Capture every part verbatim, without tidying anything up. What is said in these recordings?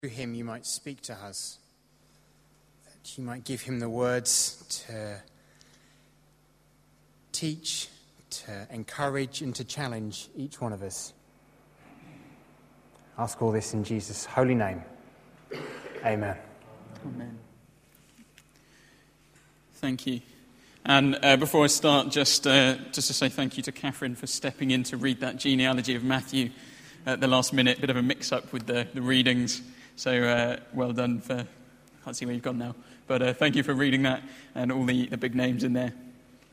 Through him you might speak to us, that you might give him the words to teach, to encourage and to challenge each one of us. Ask all this in Jesus' holy name. Amen. Amen. Thank you. And uh, before I start, just uh, just to say thank you to Catherine for stepping in to read that genealogy of Matthew at the last minute. Bit of a mix-up with the, the readings. So uh, well done for, I can't see where you've gone now, but uh, thank you for reading that and all the, the big names in there.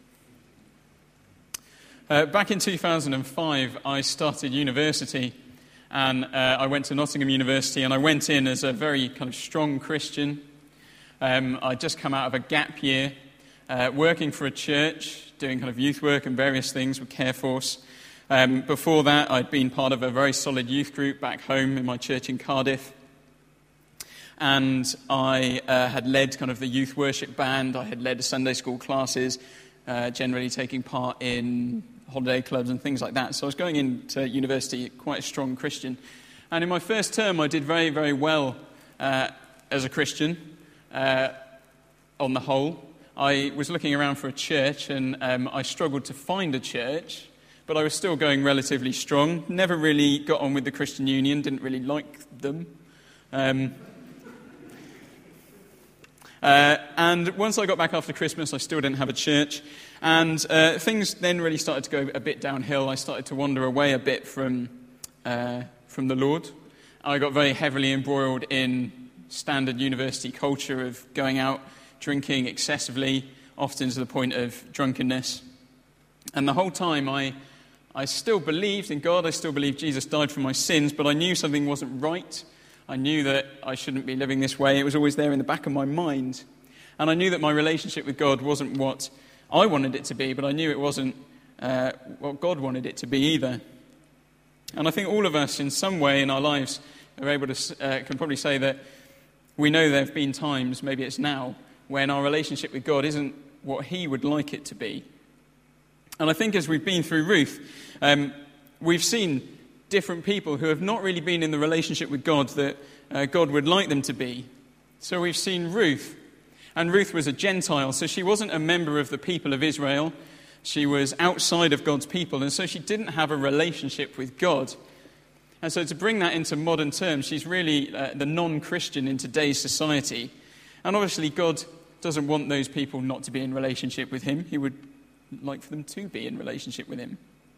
Uh, back in two thousand five, I started university, and uh, I went to Nottingham University, and I went in as a very kind of strong Christian. Um, I'd just come out of a gap year, uh, working for a church, doing kind of youth work and various things with Careforce. Um, before that, I'd been part of a very solid youth group back home in my church in Cardiff. And I uh, had led kind of the youth worship band. I had led Sunday school classes, uh, generally taking part in holiday clubs and things like that. So I was going into university quite a strong Christian. And in my first term, I did very, very well uh, as a Christian uh, on the whole. I was looking around for a church, and um, I struggled to find a church, but I was still going relatively strong. Never really got on with the Christian Union, didn't really like them. Um Uh, and once I got back after Christmas, I still didn't have a church. And uh, things then really started to go a bit downhill. I started to wander away a bit from uh, from the Lord. I got very heavily embroiled in standard university culture of going out, drinking excessively, often to the point of drunkenness. And the whole time I, I still believed in God. I still believed Jesus died for my sins, but I knew something wasn't right. I knew that I shouldn't be living this way. It was always there in the back of my mind. And I knew that my relationship with God wasn't what I wanted it to be, but I knew it wasn't uh, what God wanted it to be either. And I think all of us, in some way in our lives, are able to uh, can probably say that we know there have been times, maybe it's now, when our relationship with God isn't what he would like it to be. And I think as we've been through Ruth, um, we've seen different people who have not really been in the relationship with God that uh, God would like them to be. So we've seen Ruth, and Ruth was a Gentile, so she wasn't a member of the people of Israel. She was outside of God's people, and so she didn't have a relationship with God. And so to bring that into modern terms, she's really uh, the non-Christian in today's society. And obviously God doesn't want those people not to be in relationship with him. He would like for them to be in relationship with him.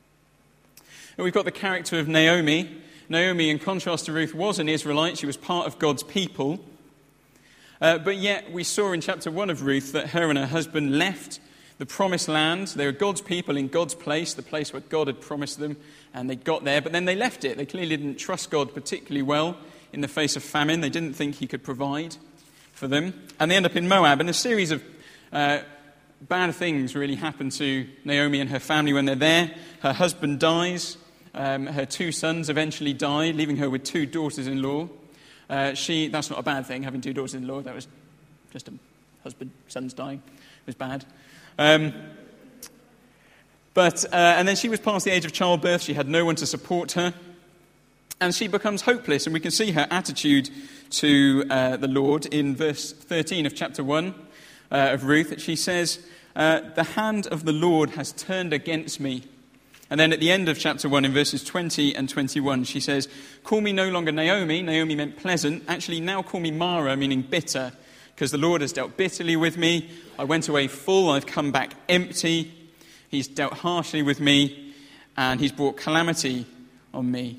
And we've got the character of Naomi. Naomi, in contrast to Ruth, was an Israelite. She was part of God's people. Uh, but yet we saw in chapter one of Ruth that her and her husband left the promised land. They were God's people in God's place, the place where God had promised them, and they got there. But then they left it. They clearly didn't trust God particularly well in the face of famine. They didn't think he could provide for them. And they end up in Moab. And a series of uh, bad things really happen to Naomi and her family when they're there. Her husband dies. Um, her two sons eventually die, leaving her with two daughters-in-law. Uh, she, that's not a bad thing, having two daughters-in-law. That was just a husband, sons dying. It was bad. Um, but, uh, and then she was past the age of childbirth. She had no one to support her. And she becomes hopeless, and we can see her attitude to uh, the Lord in verse thirteen of chapter one uh, of Ruth. She says, uh, "The hand of the Lord has turned against me." And then at the end of chapter one, in verses twenty and twenty-one, she says, "Call me no longer Naomi." Naomi meant pleasant. Actually, now call me Mara, meaning bitter, because the Lord has dealt bitterly with me. I went away full, I've come back empty. He's dealt harshly with me, and he's brought calamity on me.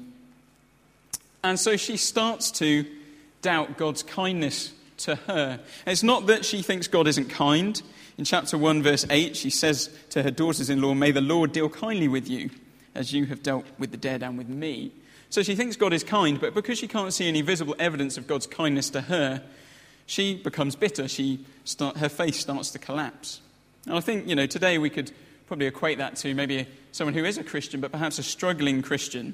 And so she starts to doubt God's kindness to her. And it's not that she thinks God isn't kind. In chapter one, verse eight, she says to her daughters-in-law, "May the Lord deal kindly with you, as you have dealt with the dead and with me." So she thinks God is kind, but because she can't see any visible evidence of God's kindness to her, she becomes bitter. She start, her faith starts to collapse. And I think, you know, today we could probably equate that to maybe someone who is a Christian, but perhaps a struggling Christian.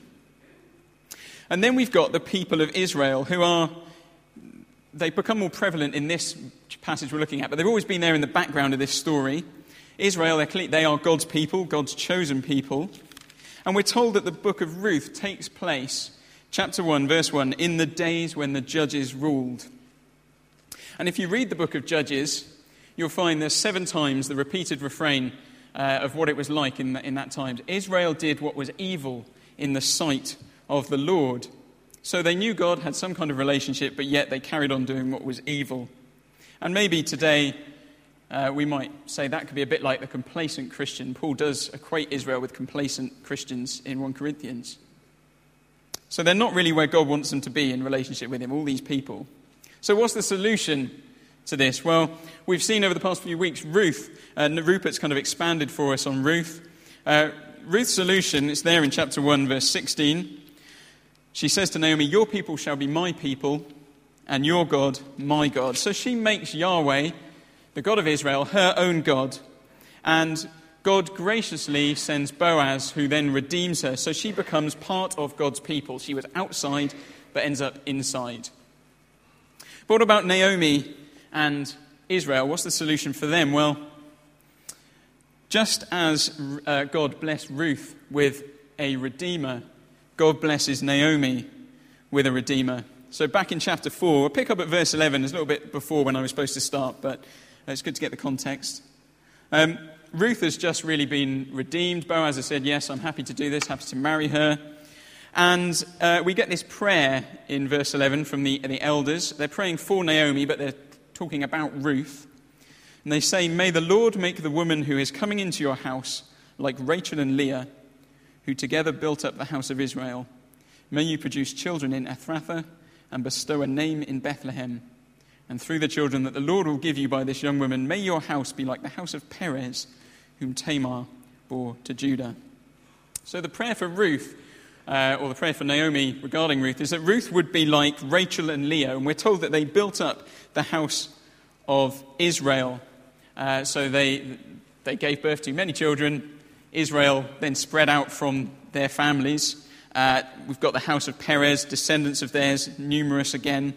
And then we've got the people of Israel who are, they become more prevalent in this passage we're looking at, but they've always been there in the background of this story. Israel, they are God's people, God's chosen people. And we're told that the book of Ruth takes place Chapter one, verse one, in the days when the judges ruled. And if you read the book of Judges, you'll find there's seven times the repeated refrain uh, of what it was like in, the, in that time. Israel did what was evil in the sight of the Lord. So they knew God, had some kind of relationship, but yet they carried on doing what was evil. And maybe today uh, we might say that could be a bit like the complacent Christian. Paul does equate Israel with complacent Christians in First Corinthians. So they're not really where God wants them to be in relationship with him, all these people. So what's the solution to this? Well, we've seen over the past few weeks Ruth, and Rupert's kind of expanded for us on Ruth. Uh, Ruth's solution is there in chapter one, verse sixteen. She says to Naomi, your people shall be my people, and your God, my God. So she makes Yahweh, the God of Israel, her own God. And God graciously sends Boaz, who then redeems her. So she becomes part of God's people. She was outside, but ends up inside. But what about Naomi and Israel? What's the solution for them? Well, just as uh, God blessed Ruth with a redeemer, God blesses Naomi with a redeemer. So back in chapter four, we'll pick up at verse eleven. It's a little bit before when I was supposed to start, but it's good to get the context. Um, Ruth has just really been redeemed. Boaz has said, yes, I'm happy to do this, happy to marry her. And uh, we get this prayer in verse eleven from the, the elders. They're praying for Naomi, but they're talking about Ruth. And they say, may the Lord make the woman who is coming into your house like Rachel and Leah, who together built up the house of Israel. May you produce children in Ephrathah and bestow a name in Bethlehem. And through the children that the Lord will give you by this young woman, may your house be like the house of Perez, whom Tamar bore to Judah. So the prayer for Ruth, uh, or the prayer for Naomi regarding Ruth, is that Ruth would be like Rachel and Leah. And we're told that they built up the house of Israel. Uh, so they they gave birth to many children. Israel then spread out from their families. Uh, we've got the house of Perez, descendants of theirs, numerous again.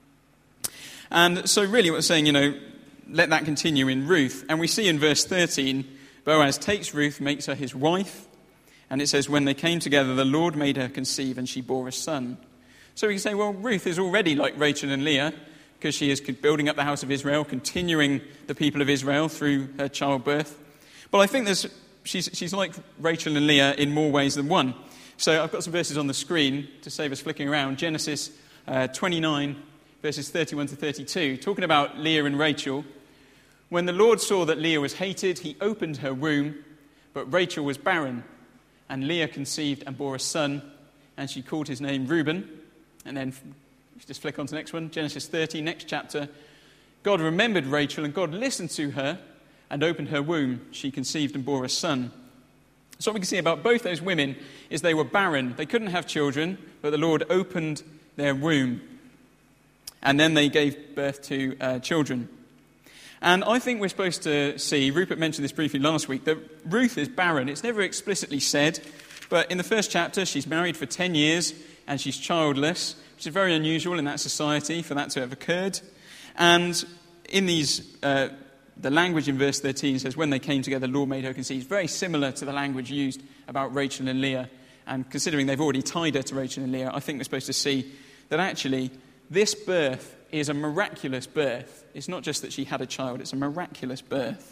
And so really what we're saying, you know, let that continue in Ruth. And we see in verse thirteen, Boaz takes Ruth, makes her his wife. And it says, when they came together, the Lord made her conceive, and she bore a son. So we can say, well, Ruth is already like Rachel and Leah, because she is building up the house of Israel, continuing the people of Israel through her childbirth. But I think there's she's, she's like Rachel and Leah in more ways than one. So I've got some verses on the screen to save us flicking around. Genesis uh, twenty-nine, verses thirty-one to thirty-two, talking about Leah and Rachel. When the Lord saw that Leah was hated, he opened her womb, but Rachel was barren. And Leah conceived and bore a son, and she called his name Reuben. And then, just flick on to the next one, Genesis thirty, next chapter. God remembered Rachel, and God listened to her and opened her womb. She conceived and bore a son. So what we can see about both those women is they were barren. They couldn't have children, but the Lord opened their womb. And then they gave birth to uh, children. And I think we're supposed to see, Rupert mentioned this briefly last week, that Ruth is barren. It's never explicitly said, but in the first chapter, she's married for ten years and she's childless, which is very unusual in that society for that to have occurred. And in these, uh, the language in verse thirteen says, when they came together, the Lord made her conceive. It's very similar to the language used about Rachel and Leah. And considering they've already tied her to Rachel and Leah, I think we're supposed to see that actually this birth is a miraculous birth. It's not just that she had a child, it's a miraculous birth.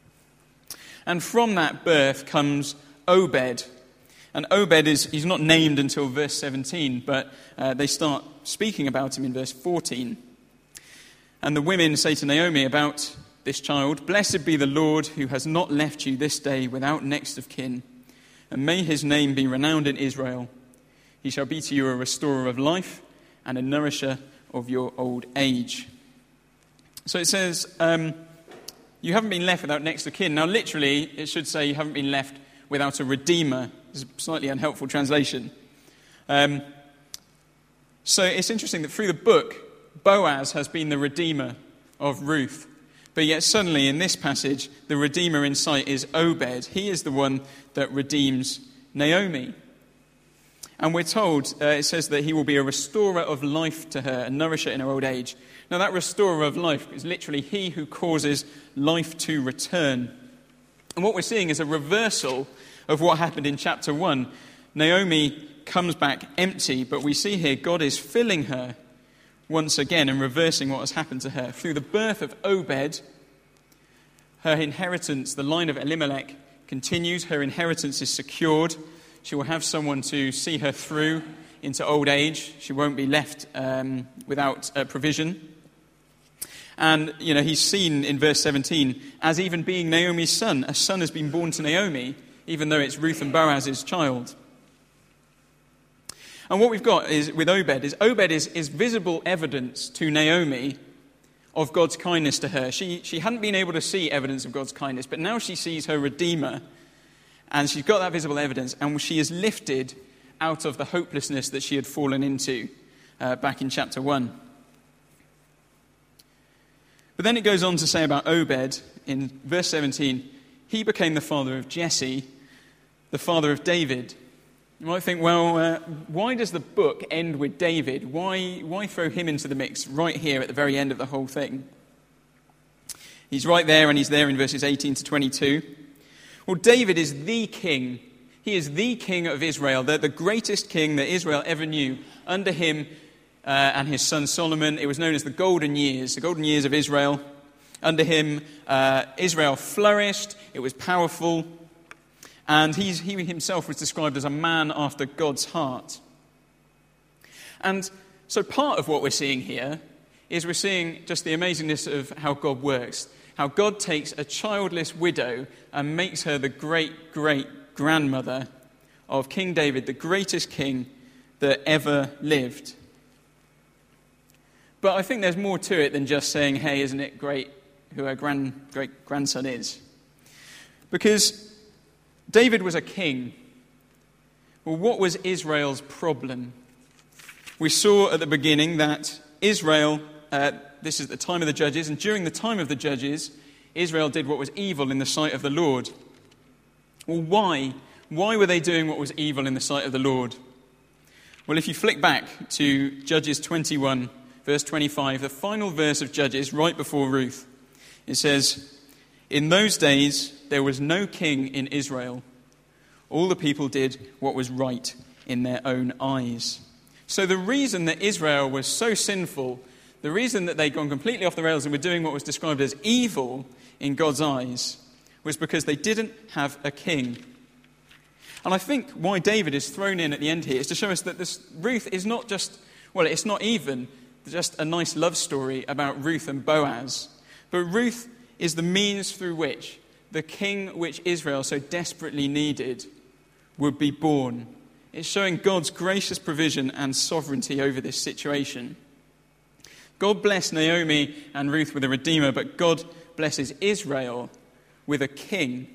And from that birth comes Obed. And Obed is he's not named until verse seventeen, but uh, they start speaking about him in verse fourteen. And the women say to Naomi about this child, blessed be the Lord who has not left you this day without next of kin. And may his name be renowned in Israel. He shall be to you a restorer of life and a nourisher of your old age. So it says, um, you haven't been left without next of kin. Now, literally, it should say you haven't been left without a redeemer. It's a slightly unhelpful translation. Um, so it's interesting that through the book, Boaz has been the redeemer of Ruth. But yet suddenly in this passage, the redeemer in sight is Obed. He is the one that redeems Naomi. And we're told, uh, it says that he will be a restorer of life to her, a nourisher in her old age. Now that restorer of life is literally he who causes life to return. And what we're seeing is a reversal of what happened in chapter one. Naomi comes back empty, but we see here God is filling her once again and reversing what has happened to her. Through the birth of Obed, her inheritance, the line of Elimelech, continues. Her inheritance is secured. She will have someone to see her through into old age. She won't be left um, without uh, provision. And, you know, he's seen in verse seventeen as even being Naomi's son. A son has been born to Naomi, even though it's Ruth and Boaz's child. And what we've got is with Obed is Obed is, is visible evidence to Naomi of God's kindness to her. She, she hadn't been able to see evidence of God's kindness, but now she sees her Redeemer, and she's got that visible evidence, and she is lifted out of the hopelessness that she had fallen into uh, back in chapter one. But then it goes on to say about Obed in verse seventeen, he became the father of Jesse, the father of David. You might think, well, uh, why does the book end with David? Why, why throw him into the mix right here at the very end of the whole thing? He's right there, and he's there in verses eighteen to twenty-two. Well, David is the king. He is the king of Israel, the, the greatest king that Israel ever knew. Under him uh, and his son Solomon, it was known as the golden years, the golden years of Israel. Under him, uh, Israel flourished. It was powerful. And he's, he himself was described as a man after God's heart. And so part of what we're seeing here is we're seeing just the amazingness of how God works. How God takes a childless widow and makes her the great-great-grandmother of King David, the greatest king that ever lived. But I think there's more to it than just saying, hey, isn't it great who her grand, great-grandson is? Because David was a king. Well, what was Israel's problem? We saw at the beginning that Israel, uh, this is the time of the judges, and during the time of the judges, Israel did what was evil in the sight of the Lord. Well, why? Why were they doing what was evil in the sight of the Lord? Well, if you flick back to Judges twenty-one, verse twenty-five, the final verse of Judges, right before Ruth, it says, "In those days there was no king in Israel. All the people did what was right in their own eyes." So the reason that Israel was so sinful, the reason that they'd gone completely off the rails and were doing what was described as evil in God's eyes, was because they didn't have a king. And I think why David is thrown in at the end here is to show us that this Ruth is not just, well, it's not even just a nice love story about Ruth and Boaz, but Ruth is the means through which the king which Israel so desperately needed would be born. It's showing God's gracious provision and sovereignty over this situation. God blessed Naomi and Ruth with a redeemer, but God blesses Israel with a king.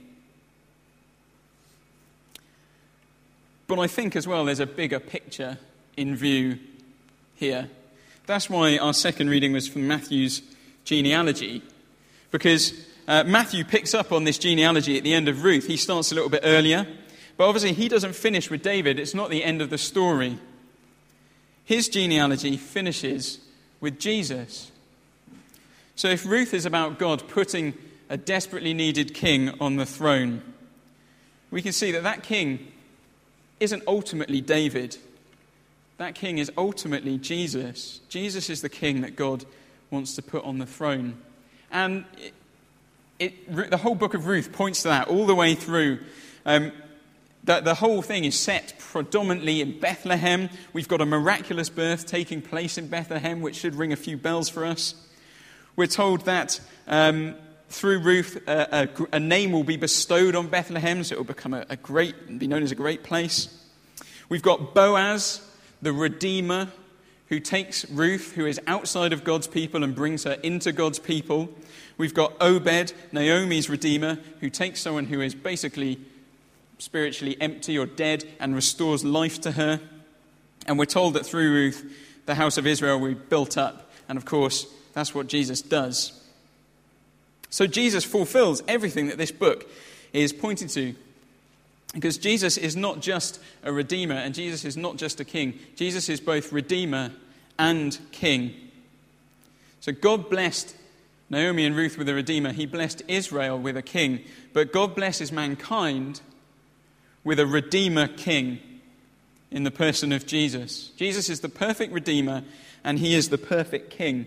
But I think as well there's a bigger picture in view here. That's why our second reading was from Matthew's genealogy, because uh, Matthew picks up on this genealogy at the end of Ruth. He starts a little bit earlier, but obviously he doesn't finish with David. It's not the end of the story. His genealogy finishes with Jesus. So if Ruth is about God putting a desperately needed king on the throne, we can see that that king isn't ultimately David. That king is ultimately Jesus. Jesus is the king that God wants to put on the throne. And it, it, the whole book of Ruth points to that all the way through. Um, the, the whole thing is set predominantly in Bethlehem. We've got a miraculous birth taking place in Bethlehem, which should ring a few bells for us. We're told that um, through Ruth, uh, a, a name will be bestowed on Bethlehem, so it will become a, a great, be known as a great place. We've got Boaz, the Redeemer, who takes Ruth, who is outside of God's people, and brings her into God's people. We've got Obed, Naomi's Redeemer, who takes someone who is basically spiritually empty or dead and restores life to her. And we're told that through Ruth, the house of Israel will be built up. And of course, that's what Jesus does. So Jesus fulfills everything that this book is pointing to. Because Jesus is not just a redeemer, and Jesus is not just a king. Jesus is both redeemer and king. So God blessed Naomi and Ruth with a redeemer. He blessed Israel with a king. But God blesses mankind with a redeemer king. in the person of Jesus. Jesus is the perfect Redeemer, and he is the perfect King.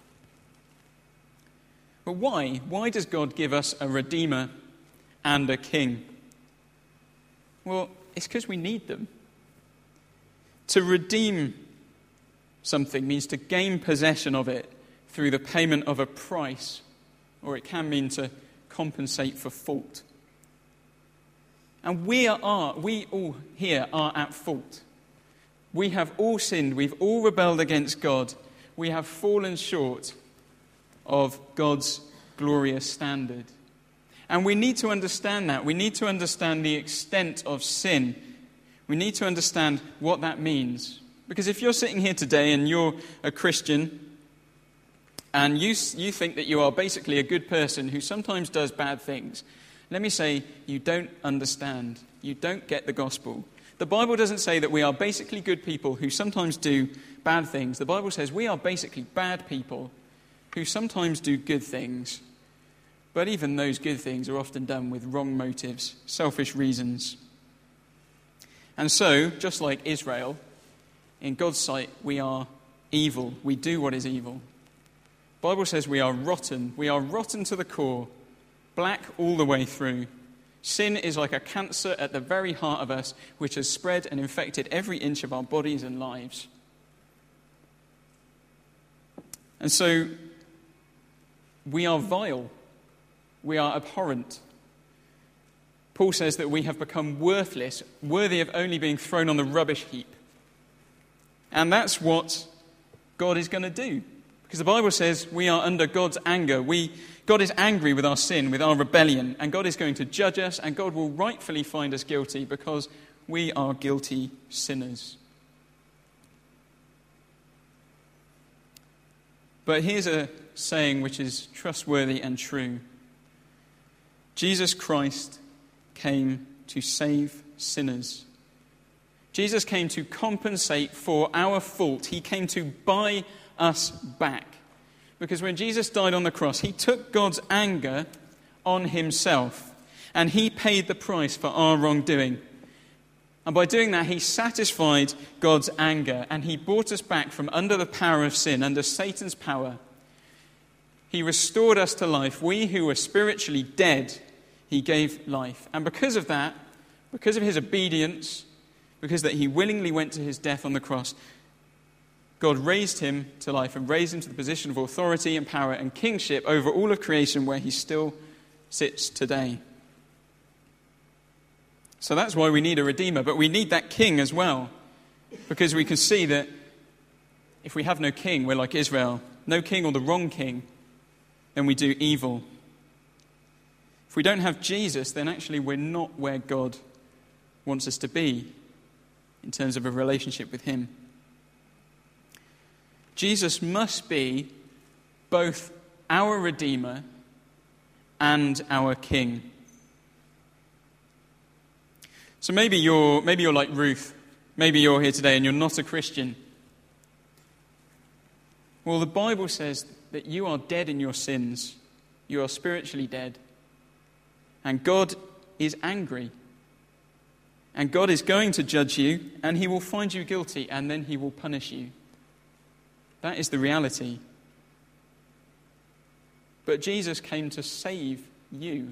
But why? Why does God give us a Redeemer and a King? Well, it's because we need them. To redeem something means to gain possession of it through the payment of a price, or it can mean to compensate for fault. And we are, we all here are at fault. We have all sinned. We've all rebelled against God. We have fallen short of God's glorious standard. And we need to understand that. We need to understand the extent of sin. We need to understand what that means. Because if you're sitting here today and you're a Christian, and you, you think that you are basically a good person who sometimes does bad things, let me say, you don't understand. You don't get the gospel. The Bible doesn't say that we are basically good people who sometimes do bad things. The Bible says we are basically bad people who sometimes do good things. But even those good things are often done with wrong motives, selfish reasons. And so, just like Israel, in God's sight, we are evil. We do what is evil. The Bible says we are rotten. We are rotten to the core, black all the way through. Sin is like a cancer at the very heart of us, which has spread and infected every inch of our bodies and lives. And so, we are vile. We are abhorrent. Paul says that we have become worthless, worthy of only being thrown on the rubbish heap. And that's what God is going to do. Because the Bible says we are under God's anger. We, God is angry with our sin, with our rebellion, and God is going to judge us, and God will rightfully find us guilty because we are guilty sinners. But here's a saying which is trustworthy and true. Jesus Christ came to save sinners. Jesus came to compensate for our fault. He came to buy us back. Because when Jesus died on the cross, he took God's anger on himself, and he paid the price for our wrongdoing. And by doing that, he satisfied God's anger, and he brought us back from under the power of sin, under Satan's power. He restored us to life. We who were spiritually dead, he gave life. And because of that, because of his obedience, because that he willingly went to his death on the cross, God raised him to life and raised him to the position of authority and power and kingship over all of creation, where he still sits today. So that's why we need a Redeemer, but we need that King as well, because we can see that if we have no king, we're like Israel. No king, or the wrong king, then we do evil. If we don't have Jesus, then actually we're not where God wants us to be in terms of a relationship with him. Jesus must be both our Redeemer and our King. So maybe you're, maybe you're like Ruth. Maybe you're here today and you're not a Christian. Well, the Bible says that you are dead in your sins. You are spiritually dead. And God is angry. And God is going to judge you, and he will find you guilty, and then he will punish you. That is the reality. But Jesus came to save you.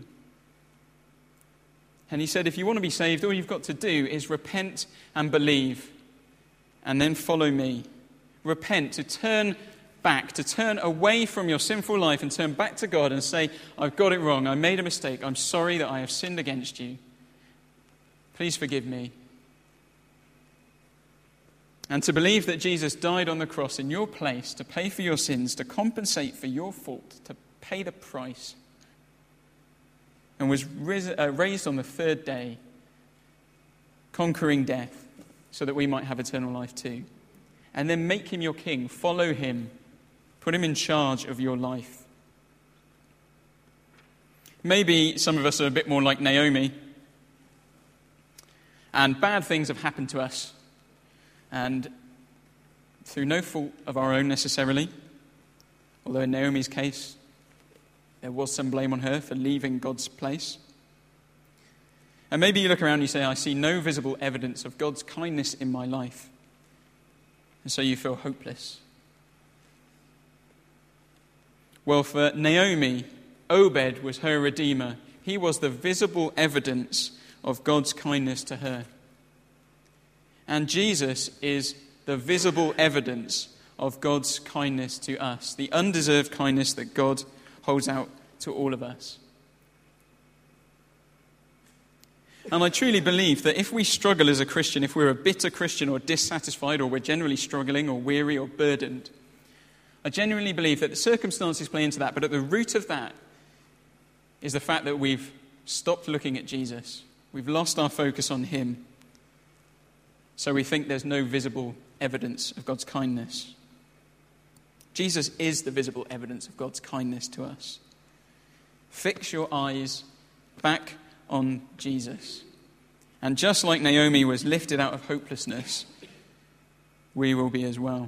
And he said, if you want to be saved, all you've got to do is repent and believe, and then follow me. Repent, to turn back, to turn away from your sinful life and turn back to God and say, I've got it wrong, I made a mistake, I'm sorry that I have sinned against you. Please forgive me. And to believe that Jesus died on the cross in your place to pay for your sins, to compensate for your fault, to pay the price, and was raised on the third day, conquering death, so that we might have eternal life too. And then make him your king, follow him, put him in charge of your life. Maybe some of us are a bit more like Naomi, and bad things have happened to us. And through no fault of our own necessarily, although in Naomi's case, there was some blame on her for leaving God's place. And maybe you look around and you say, I see no visible evidence of God's kindness in my life. And so you feel hopeless. Well, for Naomi, Obed was her redeemer. He was the visible evidence of God's kindness to her. And Jesus is the visible evidence of God's kindness to us, the undeserved kindness that God holds out to all of us. And I truly believe that if we struggle as a Christian, if we're a bitter Christian or dissatisfied, or we're generally struggling or weary or burdened, I genuinely believe that the circumstances play into that, but at the root of that is the fact that we've stopped looking at Jesus. We've lost our focus on him. So we think there's no visible evidence of God's kindness. Jesus is the visible evidence of God's kindness to us. Fix your eyes back on Jesus. And just like Naomi was lifted out of hopelessness, we will be as well.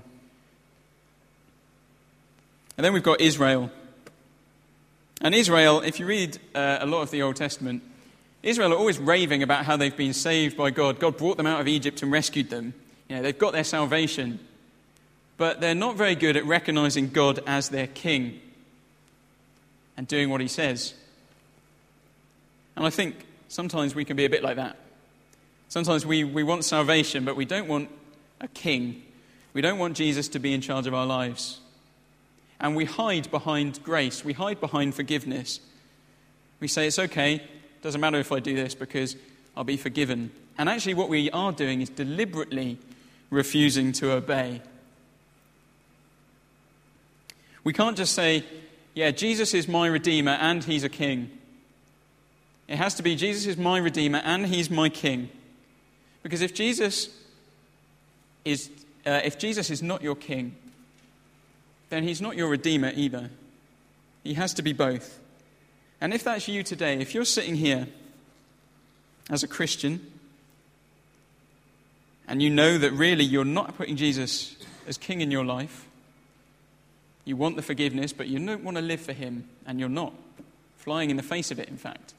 And then we've got Israel. And Israel, if you read uh, a lot of the Old Testament, Israel are always raving about how they've been saved by God. God brought them out of Egypt and rescued them. You know, they've got their salvation. But they're not very good at recognizing God as their king and doing what he says. And I think sometimes we can be a bit like that. Sometimes we, we want salvation, but we don't want a king. We don't want Jesus to be in charge of our lives. And we hide behind grace. We hide behind forgiveness. We say, it's okay, doesn't matter if I do this because I'll be forgiven. And actually what we are doing is deliberately refusing to obey. We can't just say, yeah, Jesus is my Redeemer and he's a king. It has to be, Jesus is my Redeemer and he's my king. Because if Jesus is, uh, if Jesus is not your king, then he's not your Redeemer either. He has to be both. And if that's you today, if you're sitting here as a Christian and you know that really you're not putting Jesus as king in your life, you want the forgiveness, but you don't want to live for him, and you're not, flying in the face of it, in fact,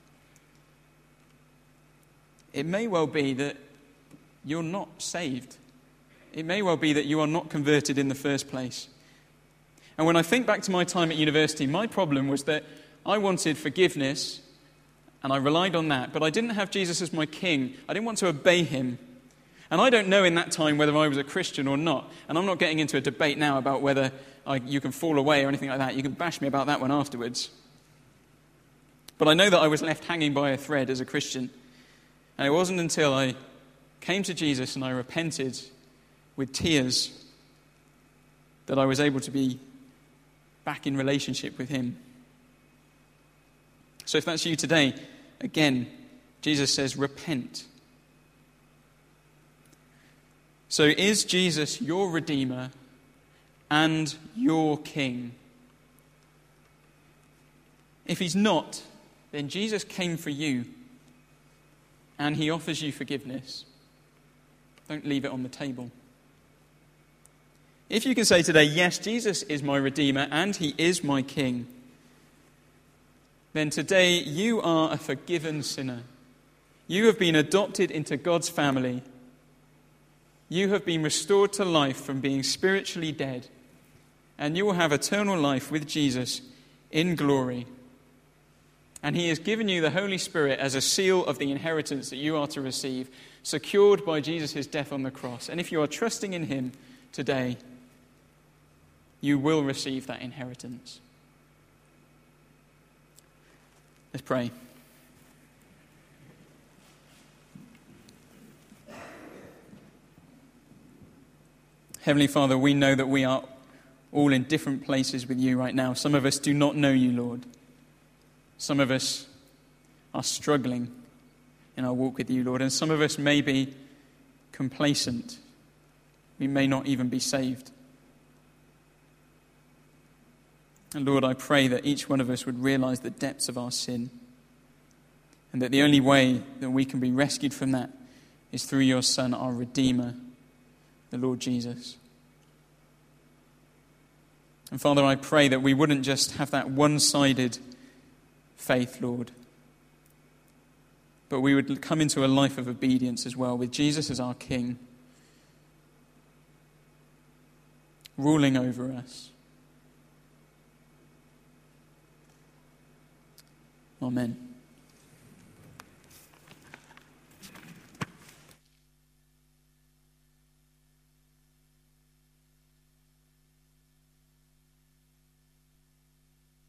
it may well be that you're not saved. It may well be that you are not converted in the first place. And when I think back to my time at university, my problem was that I wanted forgiveness, and I relied on that, but I didn't have Jesus as my king. I didn't want to obey him. And I don't know in that time whether I was a Christian or not. And I'm not getting into a debate now about whether I, you can fall away or anything like that. You can bash me about that one afterwards. But I know that I was left hanging by a thread as a Christian. And it wasn't until I came to Jesus and I repented with tears that I was able to be back in relationship with him. So if that's you today, again, Jesus says, repent. So is Jesus your Redeemer and your King? If he's not, then Jesus came for you and he offers you forgiveness. Don't leave it on the table. If you can say today, yes, Jesus is my Redeemer and he is my King, then today you are a forgiven sinner. You have been adopted into God's family. You have been restored to life from being spiritually dead, and you will have eternal life with Jesus in glory. And he has given you the Holy Spirit as a seal of the inheritance that you are to receive, secured by Jesus' death on the cross. And if you are trusting in him today, you will receive that inheritance. Let's pray. Heavenly Father, we know that we are all in different places with you right now. Some of us do not know you, Lord. Some of us are struggling in our walk with you, Lord. And some of us may be complacent. We may not even be saved. And Lord, I pray that each one of us would realize the depths of our sin, and that the only way that we can be rescued from that is through your Son, our Redeemer, the Lord Jesus. And Father, I pray that we wouldn't just have that one-sided faith, Lord, but we would come into a life of obedience as well, with Jesus as our King, ruling over us. Amen.